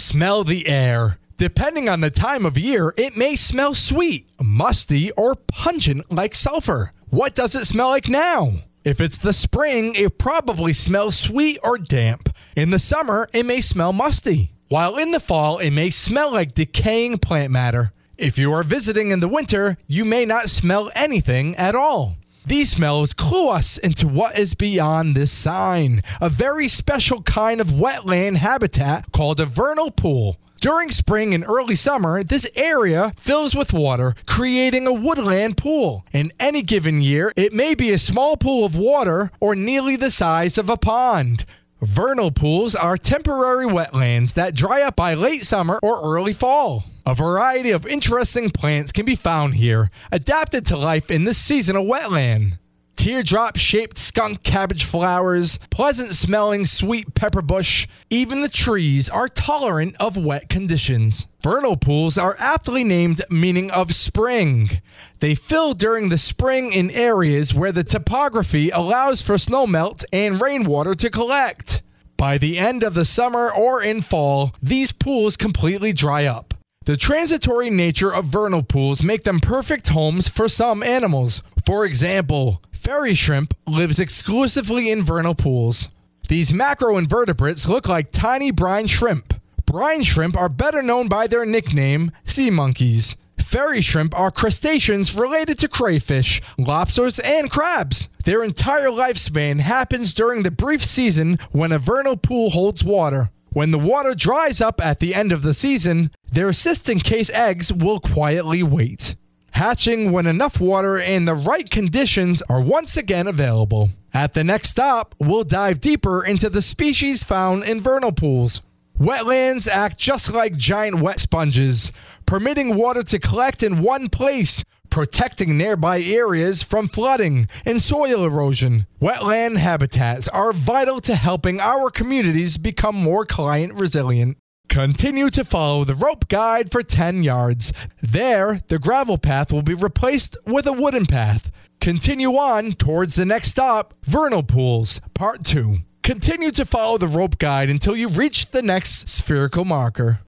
Smell the air. Depending on the time of year, it may smell sweet, musty, or pungent like sulfur. What does it smell like now? If it's the spring, it probably smells sweet or damp. In the summer, it may smell musty. While in the fall, it may smell like decaying plant matter. If you are visiting in the winter, you may not smell anything at all. These smells clue us into what is beyond this sign, a very special kind of wetland habitat called a vernal pool. During spring and early summer, this area fills with water, creating a woodland pool. In any given year, it may be a small pool of water or nearly the size of a pond. Vernal pools are temporary wetlands that dry up by late summer or early fall. A variety of interesting plants can be found here, adapted to life in this seasonal wetland. Teardrop-shaped skunk cabbage flowers, pleasant-smelling sweet pepper bush, even the trees are tolerant of wet conditions. Vernal pools are aptly named meaning of spring. They fill during the spring in areas where the topography allows for snowmelt and rainwater to collect. By the end of the summer or in fall, these pools completely dry up. The transitory nature of vernal pools make them perfect homes for some animals. For example, fairy shrimp lives exclusively in vernal pools. These macroinvertebrates look like tiny brine shrimp. Brine shrimp are better known by their nickname, sea monkeys. Fairy shrimp are crustaceans related to crayfish, lobsters, and crabs. Their entire lifespan happens during the brief season when a vernal pool holds water. When the water dries up at the end of the season, their cyst-encased eggs will quietly wait, hatching when enough water and the right conditions are once again available. At the next stop, we'll dive deeper into the species found in vernal pools. Wetlands act just like giant wet sponges, permitting water to collect in one place, protecting nearby areas from flooding and soil erosion. Wetland habitats are vital to helping our communities become more climate resilient. Continue to follow the rope guide for 10 yards. There, the gravel path will be replaced with a wooden path. Continue on towards the next stop, Vernal Pools, Part 2. Continue to follow the rope guide until you reach the next spherical marker.